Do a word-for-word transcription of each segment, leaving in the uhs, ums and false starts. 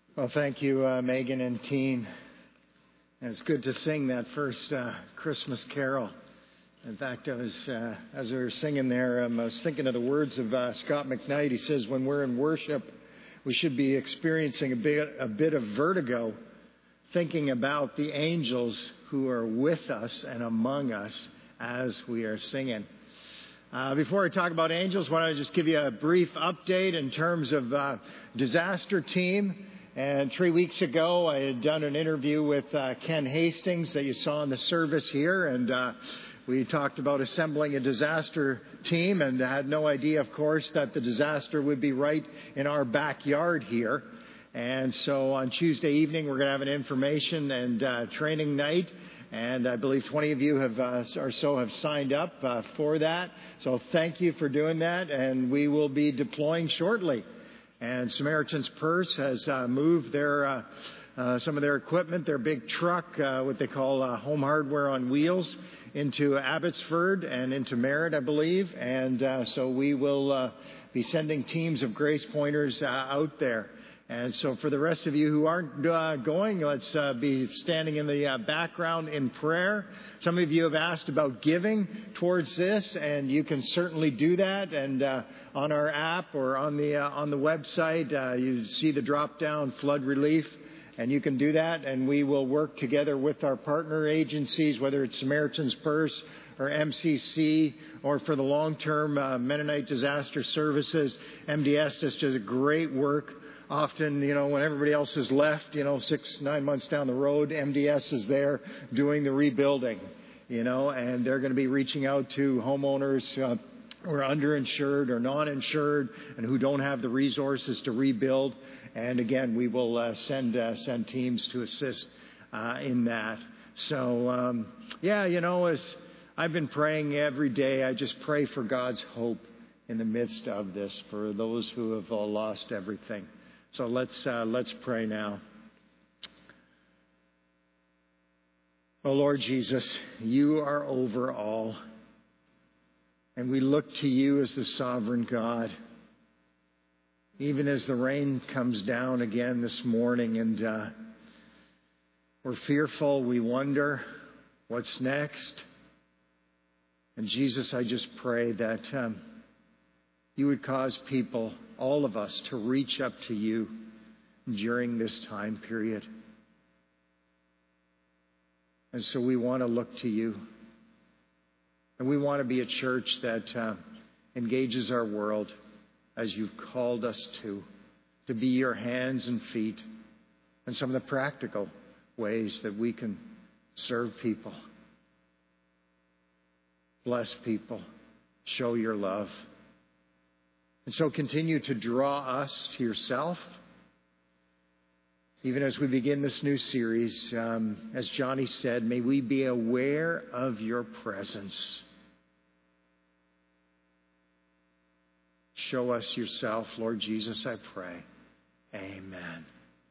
Well, thank you, uh, Megan and Teen. And it's good to sing that first uh, Christmas carol. In fact, I was, uh, as we were singing there, um, I was thinking of the words of uh, Scott McKnight. He says, when we're in worship, we should be experiencing a bit, a bit of vertigo, thinking about the angels who are with us and among us as we are singing. Uh, before I talk about angels, why don't I just give you a brief update in terms of uh, disaster team. And three weeks ago, I had done an interview with uh, Ken Hastings that you saw in the service here. And uh, we talked about assembling a disaster team and had no idea, of course, that the disaster would be right in our backyard here. And so on Tuesday evening, we're going to have an information and uh, training night. And I believe twenty of you have uh, or so have signed up uh, for that. So thank you for doing that. And we will be deploying shortly. And Samaritan's Purse has uh, moved their uh, uh, some of their equipment, their big truck, uh, what they call uh, home hardware on wheels, into Abbotsford and into Merritt, I believe. And uh, so we will uh, be sending teams of Grace Pointers uh, out there. And so for the rest of you who aren't uh, going, let's uh, be standing in the uh, background in prayer. Some of you have asked about giving towards this, and you can certainly do that. And uh, on our app or on the uh, on the website, uh, you see the drop-down flood relief, and you can do that. And we will work together with our partner agencies, whether it's Samaritan's Purse or M C C, or for the long-term uh, Mennonite Disaster Services. M D S just does great work. Often, you know, when everybody else has left, you know, six, nine months down the road, M D S is there doing the rebuilding, you know, and they're going to be reaching out to homeowners uh, who are underinsured or non-insured and who don't have the resources to rebuild. And again, we will uh, send uh, send teams to assist uh, in that. So, um, yeah, you know, as I've been praying every day, I just pray for God's hope in the midst of this, for those who have all lost everything. So let's uh, let's pray now. Oh, Lord Jesus, you are over all. And we look to you as the sovereign God. Even as the rain comes down again this morning and uh, we're fearful, we wonder what's next. And Jesus, I just pray that um, you would cause people, all of us, to reach up to you during this time period. And so we want to look to you. And we want to be a church that uh, engages our world as you've called us to, to be your hands and feet and some of the practical ways that we can serve people, bless people, show your love. And so continue to draw us to yourself. Even as we begin this new series, um, as Johnny said, may we be aware of your presence. Show us yourself, Lord Jesus, I pray. Amen.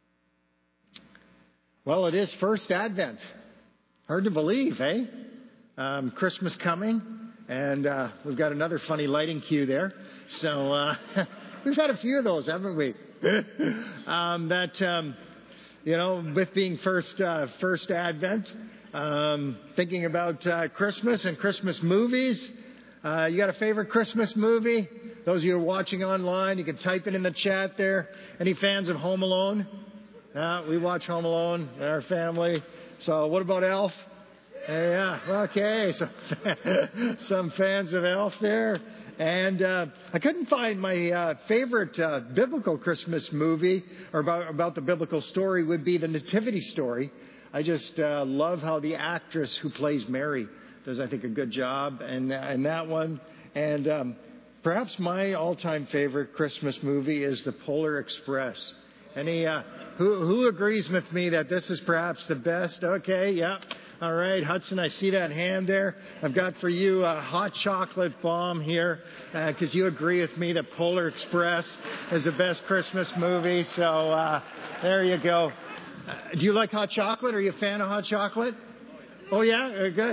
Well, it is First Advent. Hard to believe, eh? Um, Christmas coming. And uh, we've got another funny lighting cue there. So uh, we've had a few of those, haven't we? um, that, um, you know, with being first uh, first Advent, um, thinking about uh, Christmas and Christmas movies. Uh, you got a favorite Christmas movie? Those of you who are watching online, you can type it in the chat there. Any fans of Home Alone? Uh, we watch Home Alone in our family. So what about Elf? Yeah, okay, so some fans of Elf there. And uh, I couldn't find my uh, favorite uh, biblical Christmas movie, or about, about the biblical story, would be the Nativity Story. I just uh, love how the actress who plays Mary does, I think, a good job in, in that one. And um, perhaps my all-time favorite Christmas movie is The Polar Express. Any uh, who, who agrees with me that this is perhaps the best? Okay, yeah. All right, Hudson, I see that hand there. I've got for you a hot chocolate bomb here because uh, you agree with me that Polar Express is the best Christmas movie. So uh, there you go. Uh, do you like hot chocolate? Are you a fan of hot chocolate? Oh, yeah? Uh, good.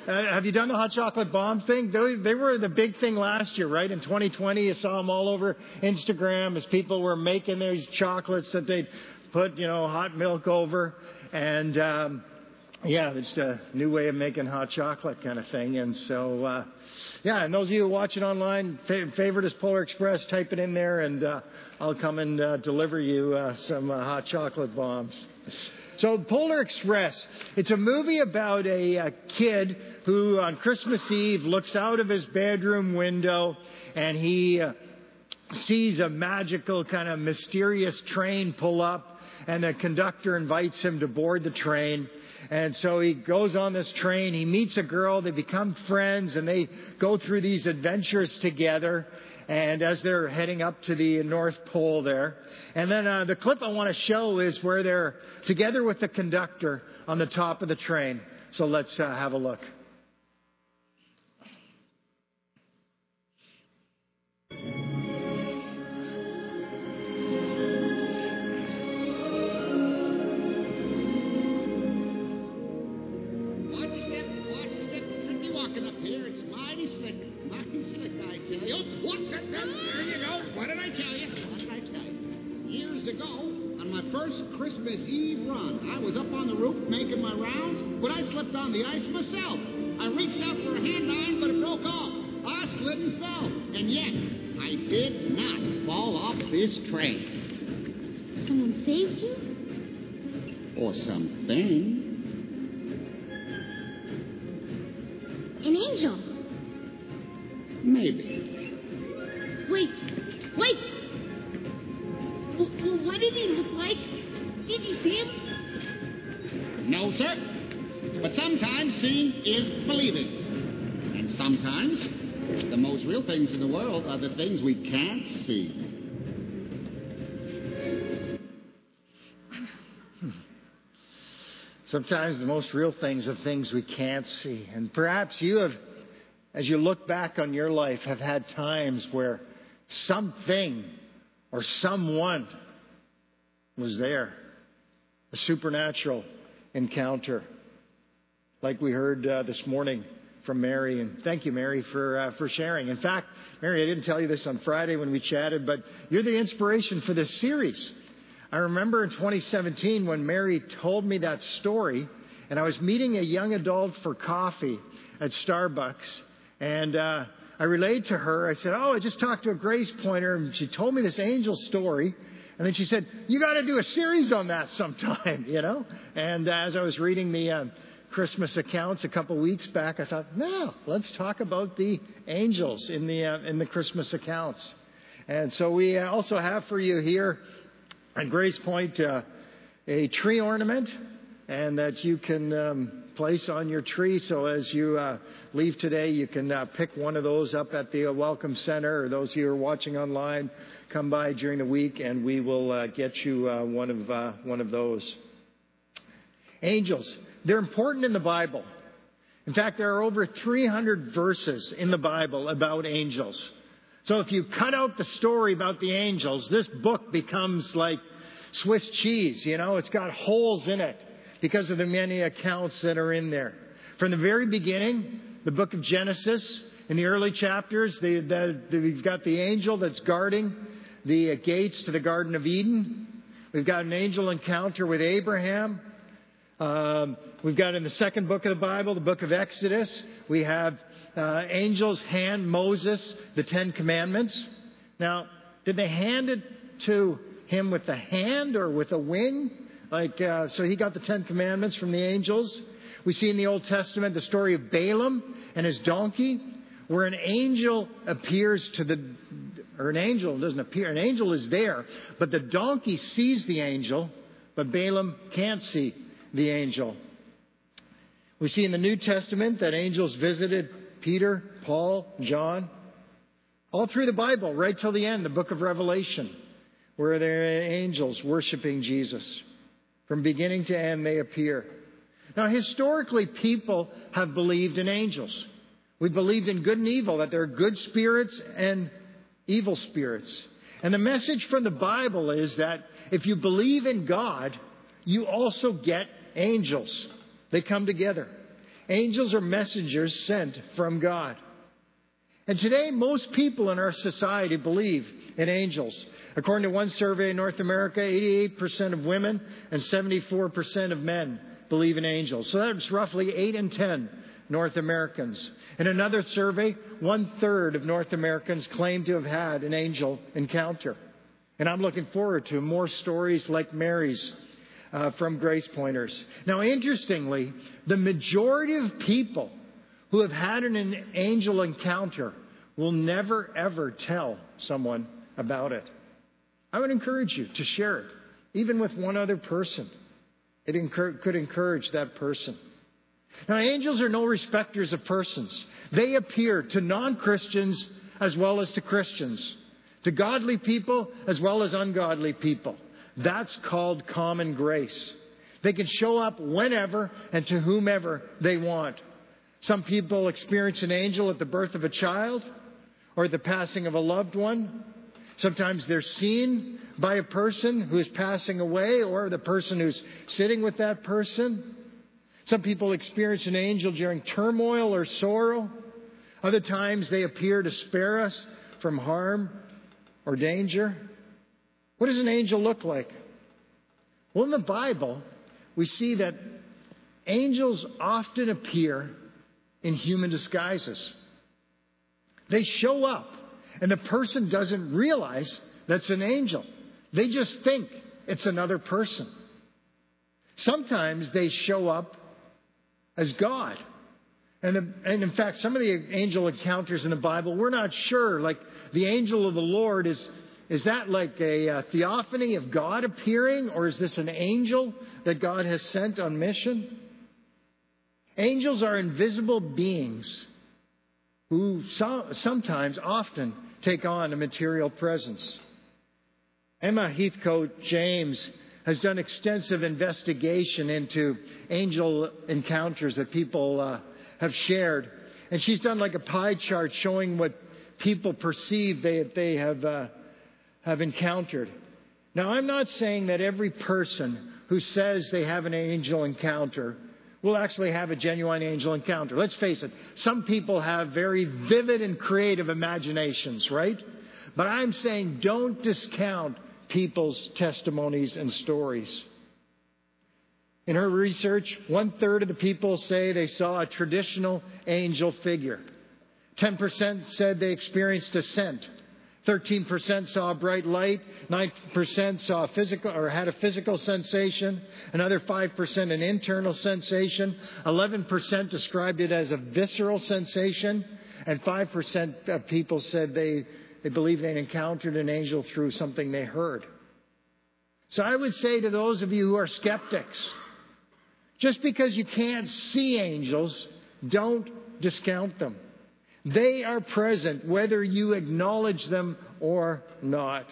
Uh, have you done the hot chocolate bomb thing? They, they were the big thing last year, right? In twenty twenty, you saw them all over Instagram as people were making these chocolates that they'd put, you know, hot milk over. And, um, yeah, it's a new way of making hot chocolate kind of thing. And so, uh, yeah, and those of you watching online, fa- favorite is Polar Express. Type it in there, and uh, I'll come and uh, deliver you uh, some uh, hot chocolate bombs. So Polar Express, it's a movie about a, a kid who on Christmas Eve looks out of his bedroom window and he uh, sees a magical kind of mysterious train pull up, and the conductor invites him to board the train. And so he goes on this train, he meets a girl, they become friends, and they go through these adventures together. And as they're heading up to the North Pole there. And then uh, the clip I want to show is where they're together with the conductor on the top of the train. So let's uh, have a look. Christmas Eve run. I was up on the roof making my rounds, but I slipped on the ice myself. I reached out for a hand iron, but it broke off. I slid and fell, and yet I did not fall off this train. Someone saved you? Or something. An angel? Maybe. Wait, wait! Well, well, what did he look like? Did you see him? No, sir. But sometimes seeing is believing. And sometimes the most real things in the world are the things we can't see. Sometimes the most real things are things we can't see. And perhaps you have, as you look back on your life, have had times where something or someone was there. A supernatural encounter. Like we heard uh, this morning from Mary. And thank you, Mary, for uh, for sharing. In fact, Mary, I didn't tell you this on Friday when we chatted, but you're the inspiration for this series. I remember in twenty seventeen when Mary told me that story, and I was meeting a young adult for coffee at Starbucks, and uh, I relayed to her, I said, oh, I just talked to a Grace Pointer, and she told me this angel story. And then she said, you got to do a series on that sometime, you know. And as I was reading the uh, Christmas accounts a couple weeks back, I thought, no, let's talk about the angels in the uh, in the Christmas accounts. And so we also have for you here at Grace Point uh, a tree ornament, and that you can um, place on your tree. So as you uh, leave today, you can uh, pick one of those up at the uh, Welcome Center, or those of you who are watching online, come by during the week, and we will uh, get you uh, one of uh, one of those. Angels, they're important in the Bible. In fact, there are over three hundred verses in the Bible about angels. So if you cut out the story about the angels, this book becomes like Swiss cheese. You know, it's got holes in it because of the many accounts that are in there. From the very beginning, the book of Genesis, in the early chapters, the, the, the, we've got the angel that's guarding the gates to the Garden of Eden. We've got an angel encounter with Abraham. Um, we've got in the second book of the Bible, the book of Exodus, we have uh, angels hand Moses the Ten Commandments. Now, did they hand it to him with a hand or with a wing? Like, uh, so he got the Ten Commandments from the angels. We see in the Old Testament the story of Balaam and his donkey, where an angel appears to the, or an angel doesn't appear, an angel is there, but the donkey sees the angel, but Balaam can't see the angel. We see in the New Testament that angels visited Peter, Paul, John, all through the Bible, right till the end, the book of Revelation, where there are angels worshiping Jesus. From beginning to end, they appear. Now, historically, people have believed in angels. We believed in good and evil, that there are good spirits and evil spirits. And the message from the Bible is that if you believe in God, you also get angels. They come together. Angels are messengers sent from God. And today, most people in our society believe in angels. According to one survey in North America, eighty-eight percent of women and seventy-four percent of men believe in angels. So that's roughly eight in ten North Americans. In another survey, one-third of North Americans claim to have had an angel encounter. And I'm looking forward to more stories like Mary's uh, from Grace Pointers. Now, interestingly, the majority of people who have had an angel encounter will never, ever tell someone about it. I would encourage you to share it, even with one other person. It incur- could encourage that person. Now, angels are no respecters of persons. They appear to non-Christians as well as to Christians, to godly people as well as ungodly people. That's called common grace. They can show up whenever and to whomever they want. Some people experience an angel at the birth of a child or the passing of a loved one. Sometimes they're seen by a person who is passing away or the person who's sitting with that person. Some people experience an angel during turmoil or sorrow. Other times they appear to spare us from harm or danger. What does an angel look like? Well, in the Bible, we see that angels often appear in human disguises. They show up, and the person doesn't realize that's an angel. They just think it's another person. Sometimes they show up as God. And, and in fact, some of the angel encounters in the Bible, we're not sure. Like the angel of the Lord, is, is that like a, a theophany of God appearing? Or is this an angel that God has sent on mission? Angels are invisible beings who so, sometimes, often, take on a material presence. Emma Heathcote James has done extensive investigation into angel encounters that people uh, have shared. And she's done like a pie chart showing what people perceive they, they have, uh, have encountered. Now, I'm not saying that every person who says they have an angel encounter will actually have a genuine angel encounter. Let's face it, some people have very vivid and creative imaginations, right? But I'm saying don't discount people's testimonies and stories. In her research, one-third of the people say they saw a traditional angel figure. ten percent said they experienced a scent. thirteen percent saw a bright light. nine percent saw a physical or had a physical sensation. Another five percent an internal sensation. eleven percent described it as a visceral sensation. And five percent of people said they, they believe they encountered an angel through something they heard. So I would say to those of you who are skeptics, just because you can't see angels, don't discount them. They are present whether you acknowledge them or not.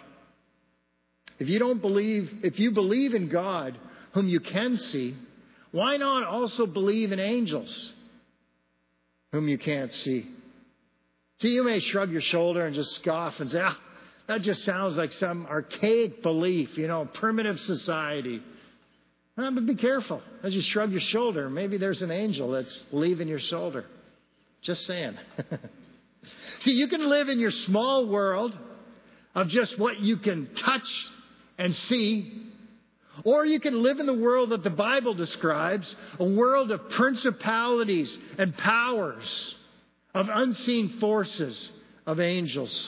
If you don't believe, if you believe in God, whom you can see, why not also believe in angels, whom you can't see? See, you may shrug your shoulder and just scoff and say, ah, that just sounds like some archaic belief, you know, primitive society. Well, but be careful. As you shrug your shoulder, maybe there's an angel that's leaving your shoulder. Just saying. See, you can live in your small world of just what you can touch and see. Or you can live in the world that the Bible describes, a world of principalities and powers, of unseen forces, of angels.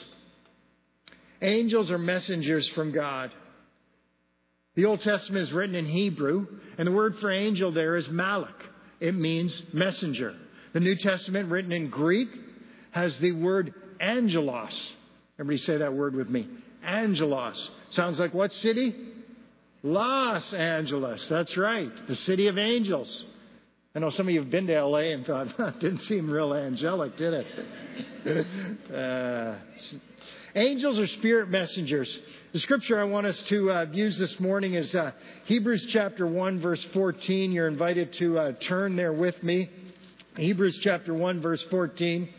Angels are messengers from God. The Old Testament is written in Hebrew, and the word for angel there is malach. It means messenger. The New Testament, written in Greek, has the word angelos. Everybody say that word with me. Angelos. Sounds like what city? Los Angeles. That's right. The city of angels. I know some of you have been to L A and thought, huh, didn't seem real angelic, did it? uh, angels are spirit messengers. The scripture I want us to uh, use this morning is uh, Hebrews chapter one, verse fourteen. You're invited to uh, turn there with me. Hebrews chapter one, verse fourteen.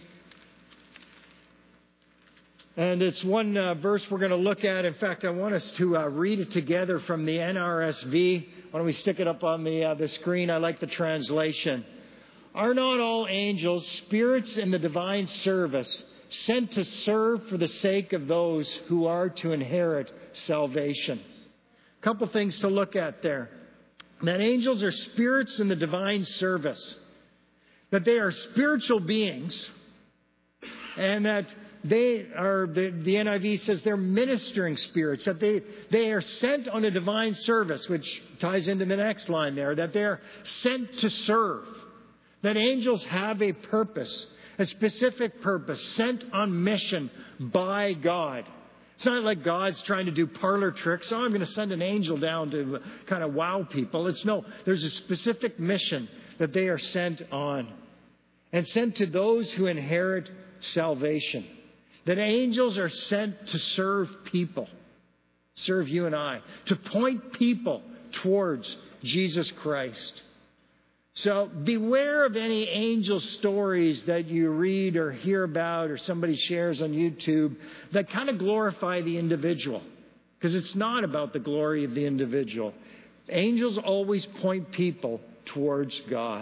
And it's one uh, verse we're going to look at. In fact, I want us to uh, read it together from the N R S V. Why don't we stick it up on the, uh, the screen? I like the translation. Are not all angels spirits in the divine service, sent to serve for the sake of those who are to inherit salvation? A couple things to look at there. That angels are spirits in the divine service. That they are spiritual beings. And that they are, the, the N I V says they're ministering spirits. That they, they are sent on a divine service, which ties into the next line there. That they're sent to serve. That angels have a purpose, a specific purpose, sent on mission by God. It's not like God's trying to do parlor tricks. Oh, I'm going to send an angel down to kind of wow people. It's no, there's a specific mission that they are sent on. And sent to those who inherit salvation. That angels are sent to serve people. Serve you and I. To point people towards Jesus Christ. So beware of any angel stories that you read or hear about or somebody shares on YouTube that kind of glorify the individual. Because it's not about the glory of the individual. Angels always point people towards God.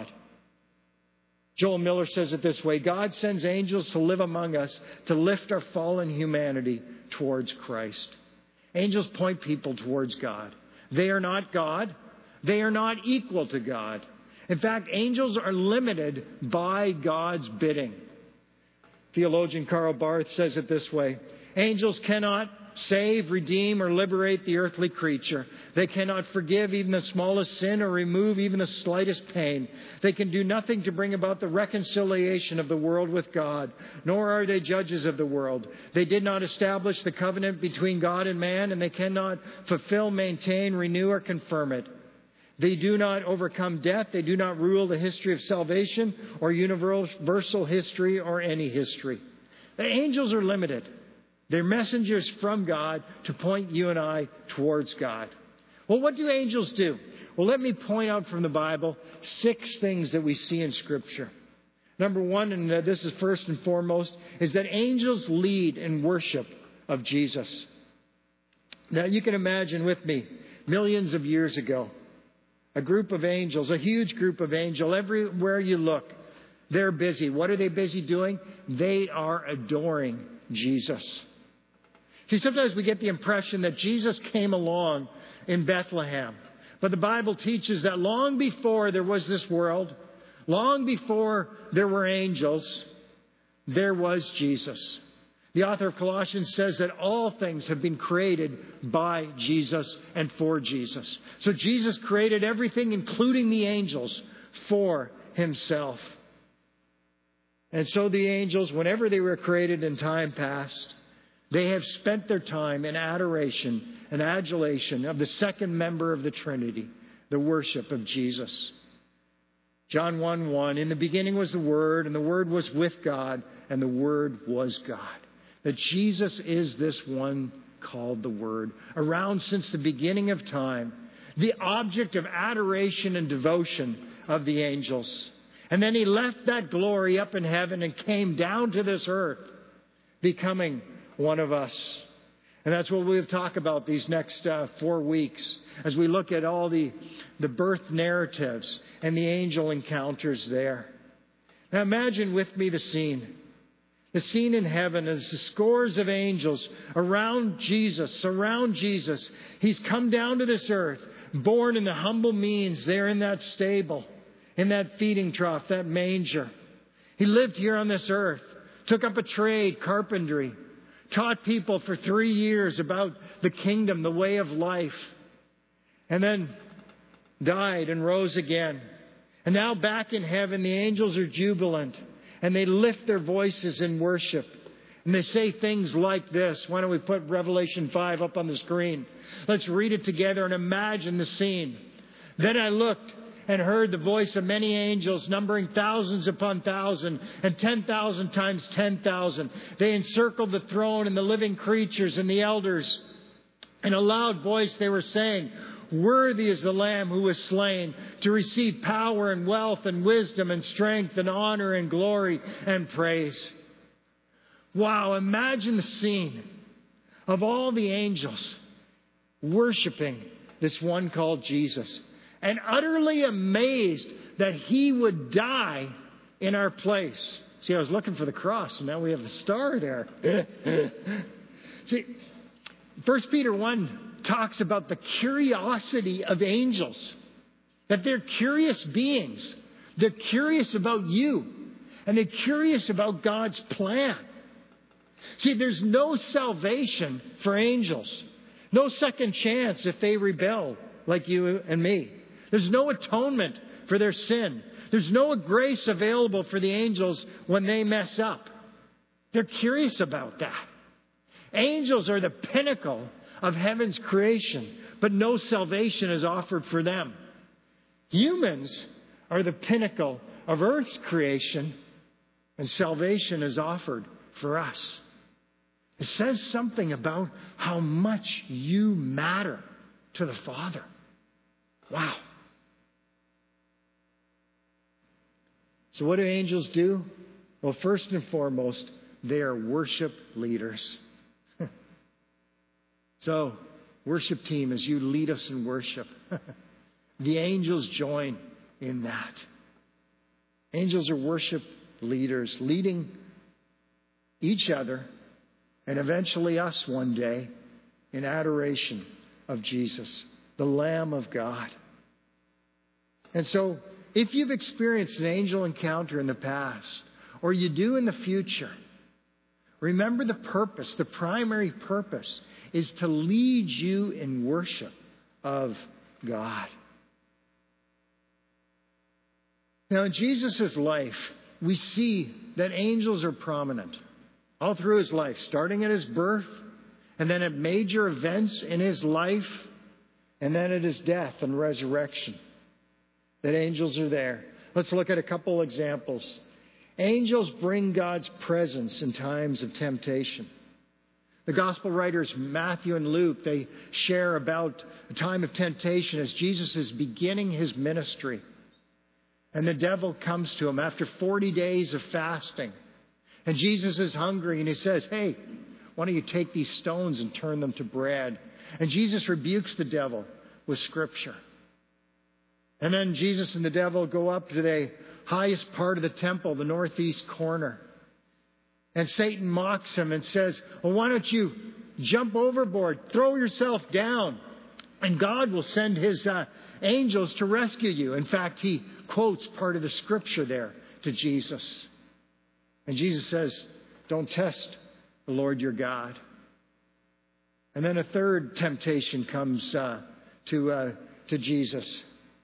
Joel Miller says it this way: God sends angels to live among us to lift our fallen humanity towards Christ. Angels point people towards God. They are not God. They are not equal to God. In fact, angels are limited by God's bidding. Theologian Karl Barth says it this way: angels cannot save, redeem, or liberate the earthly creature. They cannot forgive even the smallest sin or remove even the slightest pain. They can do nothing to bring about the reconciliation of the world with God, nor are they judges of the world. They did not establish the covenant between God and man, and they cannot fulfill, maintain, renew, or confirm it. They do not overcome death. They do not rule the history of salvation or universal history or any history. The angels are limited. They're messengers from God to point you and I towards God. Well, what do angels do? Well, let me point out from the Bible six things that we see in Scripture. Number one, and this is first and foremost, is that angels lead in worship of Jesus. Now, you can imagine with me, millions of years ago, a group of angels, a huge group of angels, everywhere you look, they're busy. What are they busy doing? They are adoring Jesus. See, sometimes we get the impression that Jesus came along in Bethlehem. But the Bible teaches that long before there was this world, long before there were angels, there was Jesus. The author of Colossians says that all things have been created by Jesus and for Jesus. So Jesus created everything, including the angels, for himself. And so the angels, whenever they were created in time past, they have spent their time in adoration and adulation of the second member of the Trinity, the worship of Jesus. John one one, in the beginning was the Word, and the Word was with God, and the Word was God. That Jesus is this one called the Word, around since the beginning of time, the object of adoration and devotion of the angels. And then he left that glory up in heaven and came down to this earth, becoming one of us. And that's what we'll talk about these next uh, four weeks as we look at all the, the birth narratives and the angel encounters there. Now imagine with me the scene. The scene in heaven is the scores of angels around Jesus, surround Jesus. He's come down to this earth, born in the humble means there in that stable, in that feeding trough, that manger. He lived here on this earth, took up a trade, carpentry, taught people for three years about the kingdom, the way of life, and then died and rose again. And now back in heaven, the angels are jubilant. And they lift their voices in worship. And they say things like this. Why don't we put Revelation five up on the screen? Let's read it together and imagine the scene. Then I looked and heard the voice of many angels, numbering thousands upon thousands, and ten thousand times ten thousand. They encircled the throne and the living creatures and the elders. In a loud voice they were saying, worthy is the Lamb who was slain to receive power and wealth and wisdom and strength and honor and glory and praise. Wow, imagine the scene of all the angels worshiping this one called Jesus and utterly amazed that He would die in our place. See, I was looking for the cross, and now we have a star there. See, First Peter one talks about the curiosity of angels. That they're curious beings. They're curious about you. And they're curious about God's plan. See, there's no salvation for angels. No second chance if they rebel like you and me. There's no atonement for their sin. There's no grace available for the angels when they mess up. They're curious about that. Angels are the pinnacle of heaven's creation, but no salvation is offered for them. Humans are the pinnacle of earth's creation, and salvation is offered for us. It says something about how much you matter to the Father. Wow. So what do angels do? Well, first and foremost, they are worship leaders. So, worship team, as you lead us in worship, the angels join in that. Angels are worship leaders, leading each other and eventually us one day in adoration of Jesus, the Lamb of God. And so, if you've experienced an angel encounter in the past, or you do in the future, remember the purpose, the primary purpose is to lead you in worship of God. Now, in Jesus' life, we see that angels are prominent all through His life, starting at His birth, and then at major events in His life, and then at His death and resurrection. That angels are there. Let's look at a couple examples. Angels bring God's presence in times of temptation. The gospel writers Matthew and Luke, they share about a time of temptation as Jesus is beginning His ministry. And the devil comes to Him after forty days of fasting. And Jesus is hungry and He says, hey, why don't you take these stones and turn them to bread? And Jesus rebukes the devil with Scripture. And then Jesus and the devil go up to the highest part of the temple, the northeast corner. And Satan mocks him and says, well, why don't you jump overboard, throw yourself down, and God will send His uh, angels to rescue you. In fact, he quotes part of the Scripture there to Jesus. And Jesus says, don't test the Lord your God. And then a third temptation comes uh, to, uh, to Jesus.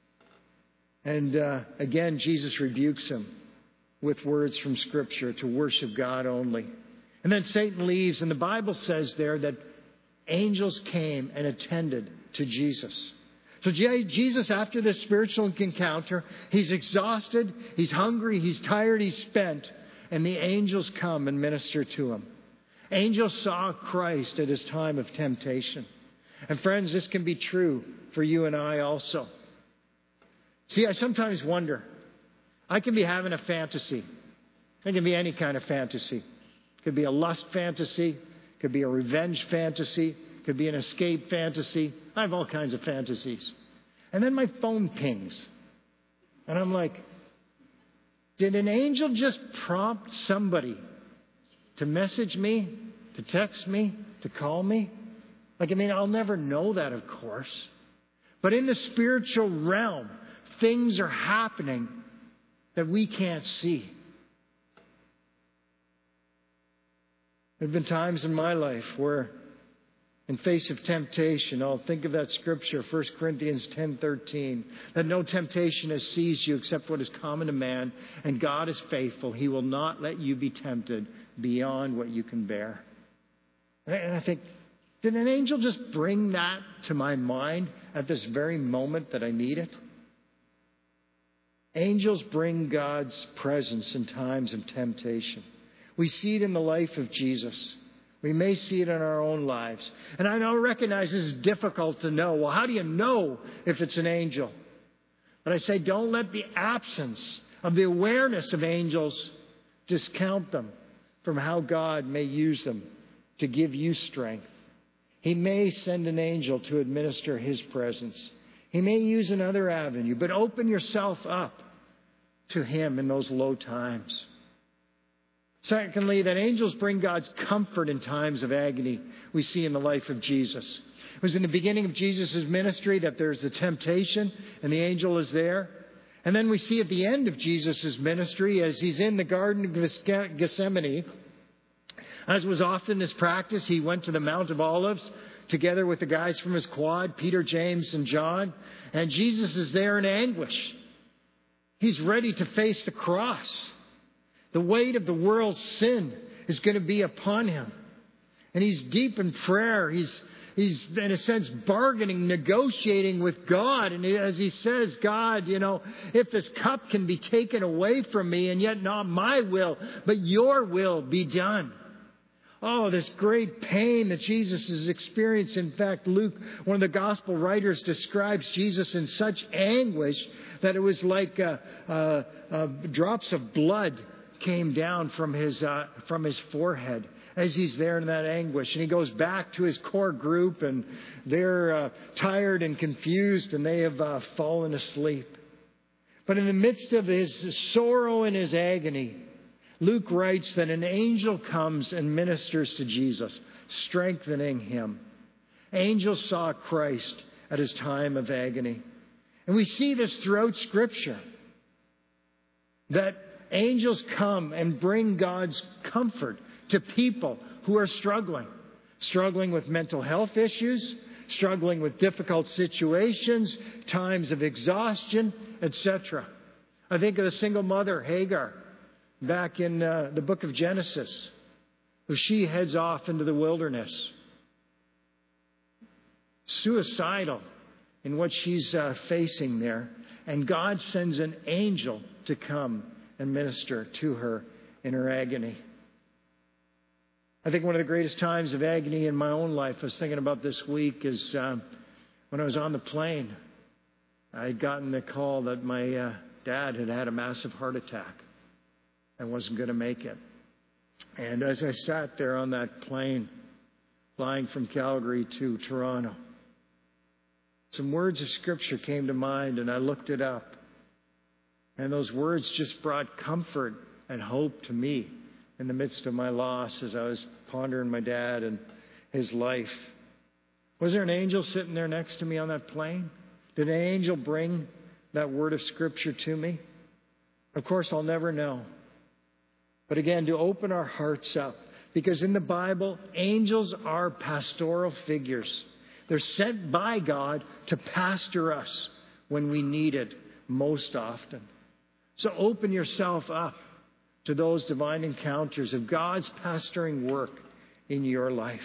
And uh, again, Jesus rebukes him with words from Scripture to worship God only. And then Satan leaves, and the Bible says there that angels came and attended to Jesus. So Jesus, after this spiritual encounter, He's exhausted, He's hungry, He's tired, He's spent, and the angels come and minister to Him. Angels saw Christ at His time of temptation. And friends, this can be true for you and I also. See, I sometimes wonder, I can be having a fantasy. It can be any kind of fantasy. It could be a lust fantasy. It could be a revenge fantasy. It could be an escape fantasy. I have all kinds of fantasies. And then my phone pings. And I'm like, did an angel just prompt somebody to message me, to text me, to call me? Like, I mean, I'll never know that, of course. But in the spiritual realm, things are happening that we can't see. There have been times in my life where, in face of temptation, I'll think of that scripture, First Corinthians ten thirteen, that no temptation has seized you except what is common to man, and God is faithful. He will not let you be tempted beyond what you can bear. And I think, did an angel just bring that to my mind at this very moment that I need it? Angels bring God's presence in times of temptation. We see it in the life of Jesus. We may see it in our own lives. And I know, recognize this is difficult to know. Well, how do you know if it's an angel? But I say, don't let the absence of the awareness of angels discount them from how God may use them to give you strength. He may send an angel to administer His presence. He may use another avenue, but open yourself up to him in those low times. Secondly, that angels bring God's comfort in times of agony, we see in the life of Jesus. It was in the beginning of Jesus' ministry that there's the temptation and the angel is there. And then we see at the end of Jesus' ministry, as he's in the Garden of Gethsemane, as was often his practice, he went to the Mount of Olives together with the guys from his quad, Peter, James, and John. And Jesus is there in anguish. He's ready to face the cross. The weight of the world's sin is going to be upon him. And he's deep in prayer. He's, he's in a sense, bargaining, negotiating with God. And as he says, God, you know, if this cup can be taken away from me, and yet not my will, but your will be done. Oh, this great pain that Jesus has experienced. In fact, Luke, one of the gospel writers, describes Jesus in such anguish that it was like uh, uh, uh, drops of blood came down from his uh, from his forehead as he's there in that anguish. And he goes back to his core group, and they're uh, tired and confused, and they have uh, fallen asleep. But in the midst of his sorrow and his agony, Luke writes that an angel comes and ministers to Jesus, strengthening him. Angels saw Christ at his time of agony. And we see this throughout Scripture, that angels come and bring God's comfort to people who are struggling. Struggling with mental health issues, struggling with difficult situations, times of exhaustion, et cetera. I think of the single mother, Hagar, back in uh, the book of Genesis, who she heads off into the wilderness. Suicidal in what she's uh, facing there. And God sends an angel to come and minister to her in her agony. I think one of the greatest times of agony in my own life, I was thinking about this week, is um, when I was on the plane. I had gotten the call that my uh, dad had had a massive heart attack and wasn't going to make it. And as I sat there on that plane, flying from Calgary to Toronto, some words of Scripture came to mind, and I looked it up. And those words just brought comfort and hope to me in the midst of my loss as I was pondering my dad and his life. Was there an angel sitting there next to me on that plane? Did an angel bring that word of Scripture to me? Of course, I'll never know. But again, to open our hearts up, because in the Bible, angels are pastoral figures. They're sent by God to pastor us when we need it most often. So open yourself up to those divine encounters of God's pastoring work in your life.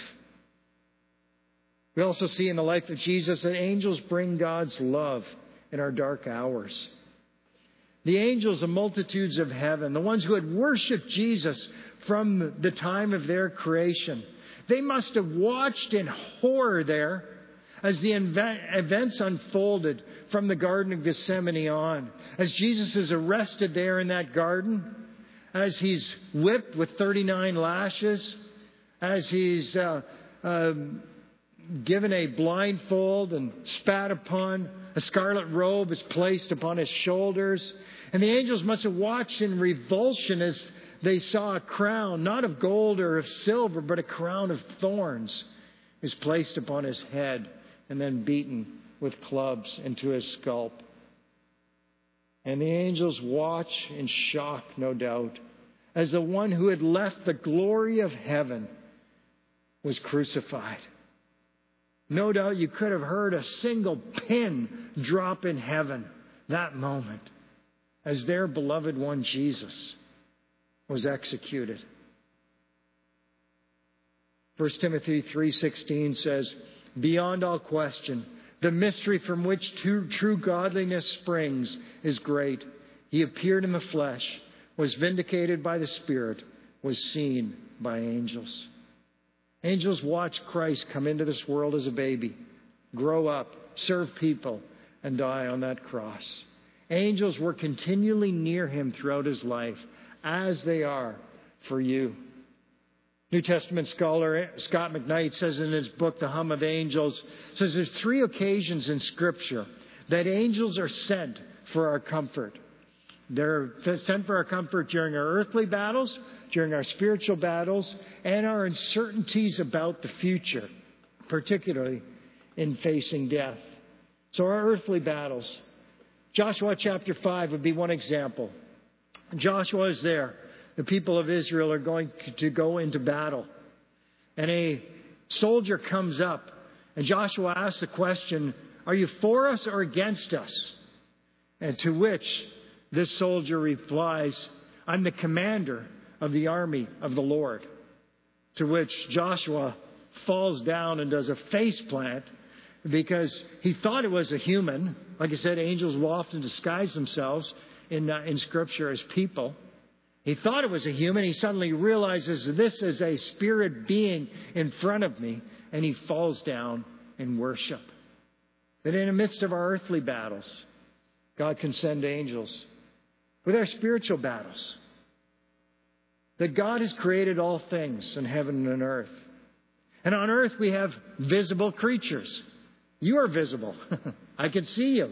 We also see in the life of Jesus that angels bring God's love in our dark hours. The angels, the multitudes of heaven, the ones who had worshipped Jesus from the time of their creation, they must have watched in horror there as the events unfolded from the Garden of Gethsemane on. As Jesus is arrested there in that garden, as he's whipped with thirty-nine lashes, as he's uh, uh, given a blindfold and spat upon, a scarlet robe is placed upon his shoulders. And the angels must have watched in revulsion as they saw a crown, not of gold or of silver, but a crown of thorns is placed upon his head and then beaten with clubs into his scalp. And the angels watch in shock, no doubt, as the one who had left the glory of heaven was crucified. No doubt you could have heard a single pin drop in heaven that moment as their beloved one, Jesus, was executed. First Timothy three sixteen says, "Beyond all question, the mystery from which true, true godliness springs is great. He appeared in the flesh, was vindicated by the Spirit, was seen by angels." Angels watched Christ come into this world as a baby, grow up, serve people, and die on that cross. Angels were continually near him throughout his life, as they are for you. New Testament scholar Scott McKnight says in his book, The Hum of Angels, says there's three occasions in Scripture that angels are sent for our comfort. They're sent for our comfort during our earthly battles, during our spiritual battles, and our uncertainties about the future, particularly in facing death. So our earthly battles. Joshua chapter five would be one example. Joshua is there. The people of Israel are going to go into battle. And a soldier comes up, and Joshua asks the question, "Are you for us or against us?" And to which this soldier replies, "I'm the commander of the army of the Lord." To which Joshua falls down and does a face plant because he thought it was a human. Like I said, angels will often disguise themselves in, uh, in Scripture as people. He thought it was a human. He suddenly realizes this is a spirit being in front of me, and he falls down in worship. That in the midst of our earthly battles, God can send angels. With our spiritual battles, that God has created all things in heaven and earth. And on earth we have visible creatures. You are visible. I can see you.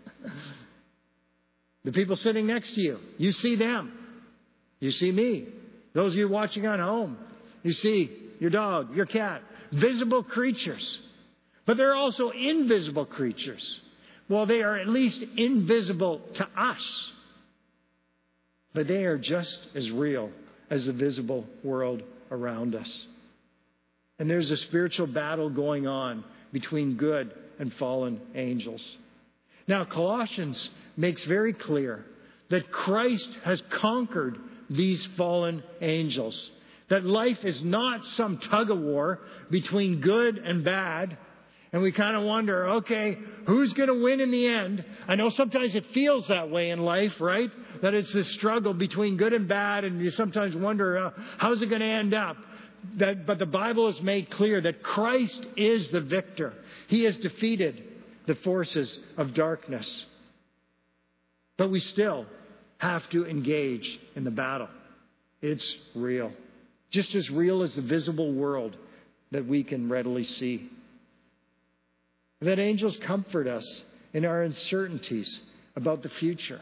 The people sitting next to you, you see them. You see me. Those of you watching on home, you see your dog, your cat. Visible creatures. But there are also invisible creatures. Well, they are at least invisible to us. But they are just as real as the visible world around us. And there's a spiritual battle going on between good and fallen angels. Now, Colossians makes very clear that Christ has conquered these fallen angels. That life is not some tug of war between good and bad. And we kind of wonder, okay, who's going to win in the end? I know sometimes it feels that way in life, right? That it's this struggle between good and bad, and you sometimes wonder, uh, how's it going to end up? That, but the Bible has made clear that Christ is the victor. He has defeated the forces of darkness. But we still have to engage in the battle. It's real. Just as real as the visible world that we can readily see. That angels comfort us in our uncertainties about the future.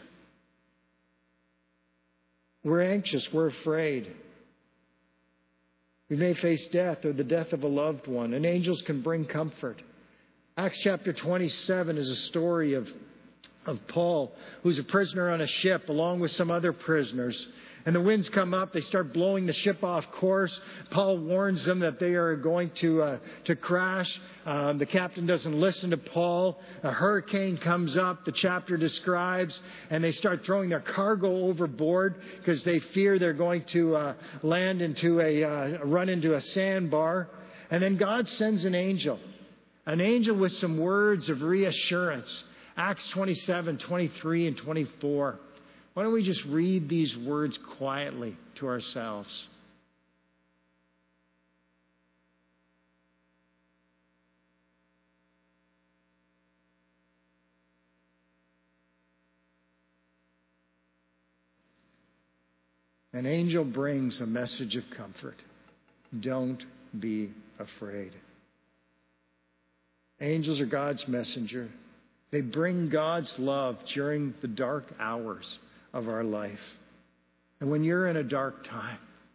We're anxious, we're afraid. We may face death or the death of a loved one, and angels can bring comfort. Acts chapter twenty-seven is a story of, of Paul, who's a prisoner on a ship along with some other prisoners. And the winds come up. They start blowing the ship off course. Paul warns them that they are going to uh, to crash. Um, the captain doesn't listen to Paul. A hurricane comes up, the chapter describes, and they start throwing their cargo overboard because they fear they're going to uh, land into a uh, run into a sandbar. And then God sends an angel, an angel with some words of reassurance. Acts twenty-seven, twenty-three, and twenty-four. Why don't we just read these words quietly to ourselves? An angel brings a message of comfort. Don't be afraid. Angels are God's messenger. They bring God's love during the dark hours of our life. And when you're in a dark time,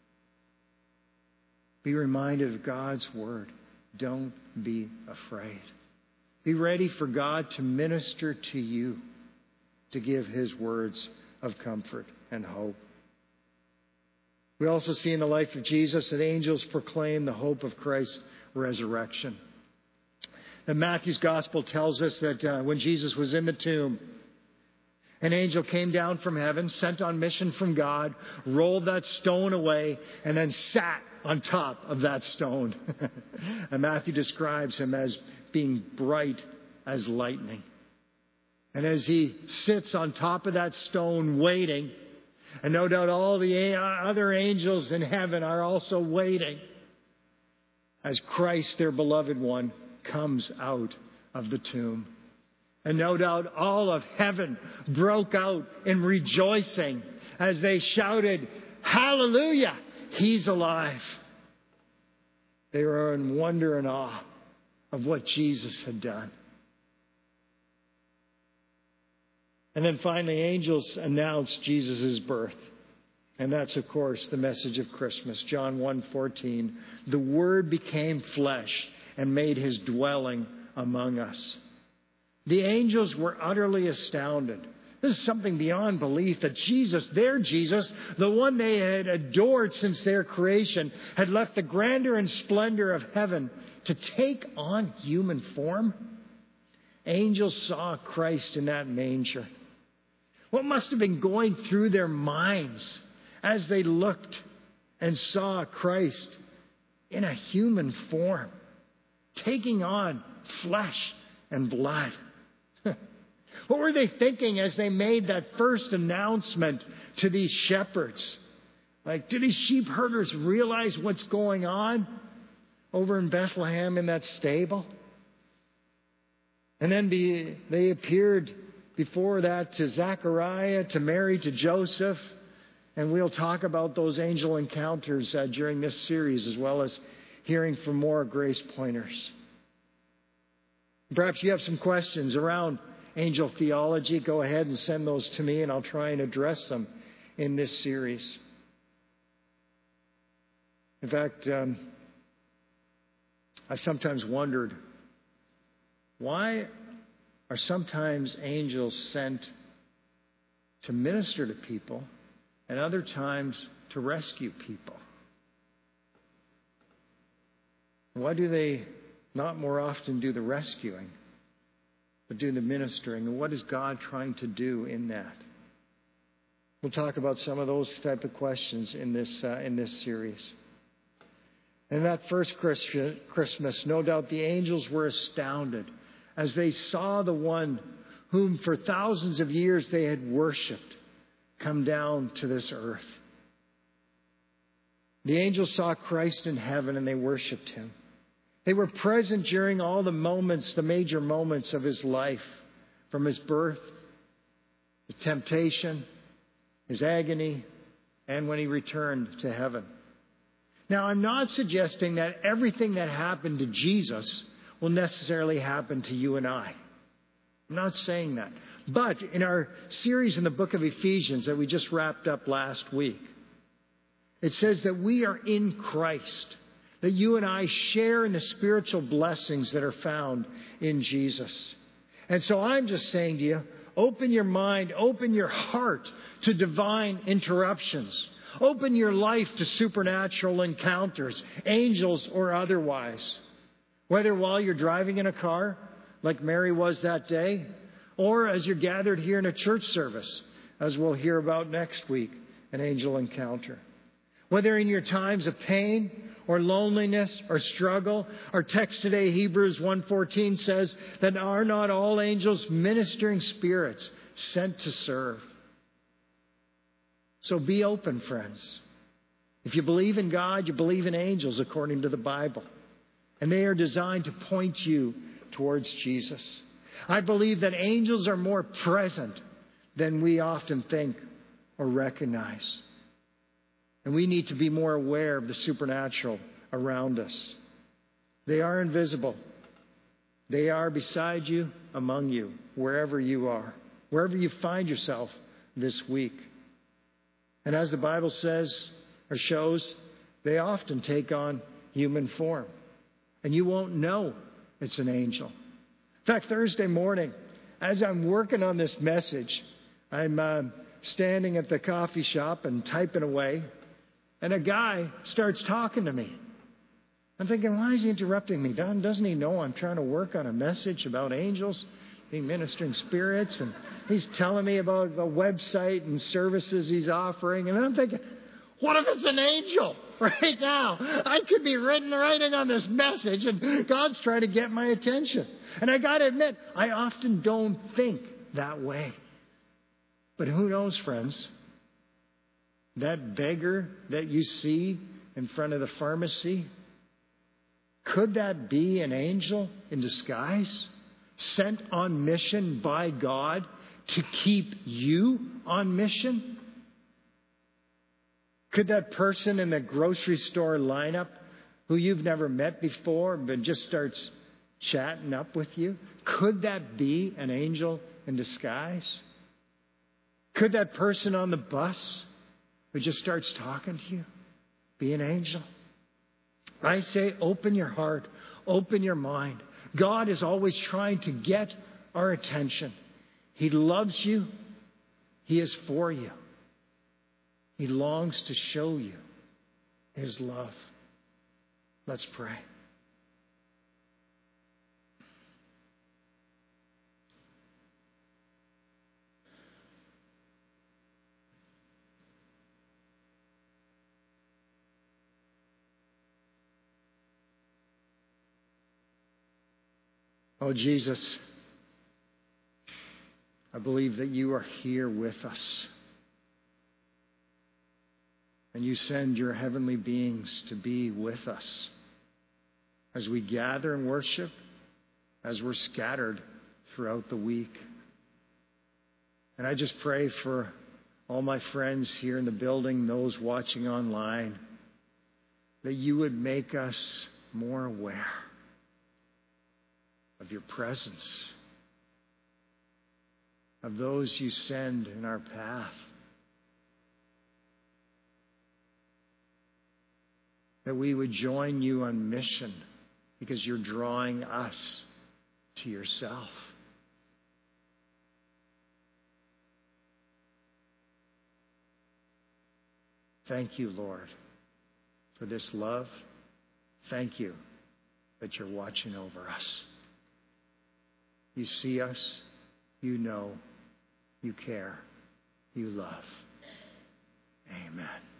be reminded of God's word. Don't be afraid. Be ready for God to minister to you, to give His words of comfort and hope. We also see in the life of Jesus that angels proclaim the hope of Christ's resurrection. And Matthew's gospel tells us that uh, when Jesus was in the tomb, an angel came down from heaven, sent on mission from God, rolled that stone away, and then sat on top of that stone. And Matthew describes him as being bright as lightning. And as he sits on top of that stone waiting, and no doubt all the other angels in heaven are also waiting, as Christ, their beloved one, comes out of the tomb. And no doubt all of heaven broke out in rejoicing as they shouted, "Hallelujah! He's alive." They were in wonder and awe of what Jesus had done. And then finally, angels announced Jesus' birth. And that's, of course, the message of Christmas. John one fourteen, the Word became flesh and made his dwelling among us. The angels were utterly astounded. This is something beyond belief that Jesus, their Jesus, the one they had adored since their creation, had left the grandeur and splendor of heaven to take on human form. Angels saw Christ in that manger. What must have been going through their minds as they looked and saw Christ in a human form, taking on flesh and blood? What were they thinking as they made that first announcement to these shepherds? Like, do these sheep herders realize what's going on over in Bethlehem in that stable? And then be, they appeared before that to Zechariah, to Mary, to Joseph. And we'll talk about those angel encounters uh, during this series, as well as hearing from more grace pointers. Perhaps you have some questions around angel theology. Go ahead and send those to me, and I'll try and address them in this series. In fact, um, I've sometimes wondered, why are sometimes angels sent to minister to people and other times to rescue people? Why do they not more often do the rescuing, but do the ministering? And what is God trying to do in that? We'll talk about some of those type of questions in this uh, in this series. In that first Christmas, no doubt the angels were astounded as they saw the one whom for thousands of years they had worshipped come down to this earth. The angels saw Christ in heaven and they worshipped him. They were present during all the moments, the major moments of his life, from his birth, his temptation, his agony, and when he returned to heaven. Now, I'm not suggesting that everything that happened to Jesus will necessarily happen to you and I. I'm not saying that. But in our series in the book of Ephesians that we just wrapped up last week, it says that we are in Christ, that you and I share in the spiritual blessings that are found in Jesus. And so I'm just saying to you, open your mind, open your heart to divine interruptions. Open your life to supernatural encounters, angels or otherwise. Whether while you're driving in a car, like Mary was that day, or as you're gathered here in a church service, as we'll hear about next week, an angel encounter. Whether in your times of pain or loneliness or struggle, our text today, Hebrews one fourteen, says that are not all angels ministering spirits sent to serve? So be open, friends. If you believe in God, you believe in angels according to the Bible. And they are designed to point you towards Jesus. I believe that angels are more present than we often think or recognize. And we need to be more aware of the supernatural around us. They are invisible. They are beside you, among you, wherever you are, wherever you find yourself this week. And as the Bible says or shows, they often take on human form. And you won't know it's an angel. In fact, Thursday morning, as I'm working on this message, I'm uh, standing at the coffee shop and typing away, and a guy starts talking to me. I'm thinking, why is he interrupting me? Don, doesn't he know I'm trying to work on a message about angels, being ministering spirits? And he's telling me about a website and services he's offering. And I'm thinking, what if it's an angel right now? I could be written writing on this message, and God's trying to get my attention. And I got to admit, I often don't think that way. But who knows, friends? That beggar that you see in front of the pharmacy, could that be an angel in disguise, sent on mission by God to keep you on mission? Could that person in the grocery store lineup who you've never met before but just starts chatting up with you, could that be an angel in disguise? Could that person on the bus who just starts talking to you be an angel? I say, open your heart, open your mind. God is always trying to get our attention. He loves you. He is for you. He longs to show you His love. Let's pray. Oh, Jesus, I believe that you are here with us. And you send your heavenly beings to be with us as we gather and worship, as we're scattered throughout the week. And I just pray for all my friends here in the building, those watching online, that you would make us more aware of your presence, of those you send in our path. That we would join you on mission because you're drawing us to yourself. Thank you, Lord, for this love. Thank you that you're watching over us. You see us, you know, you care, you love. Amen.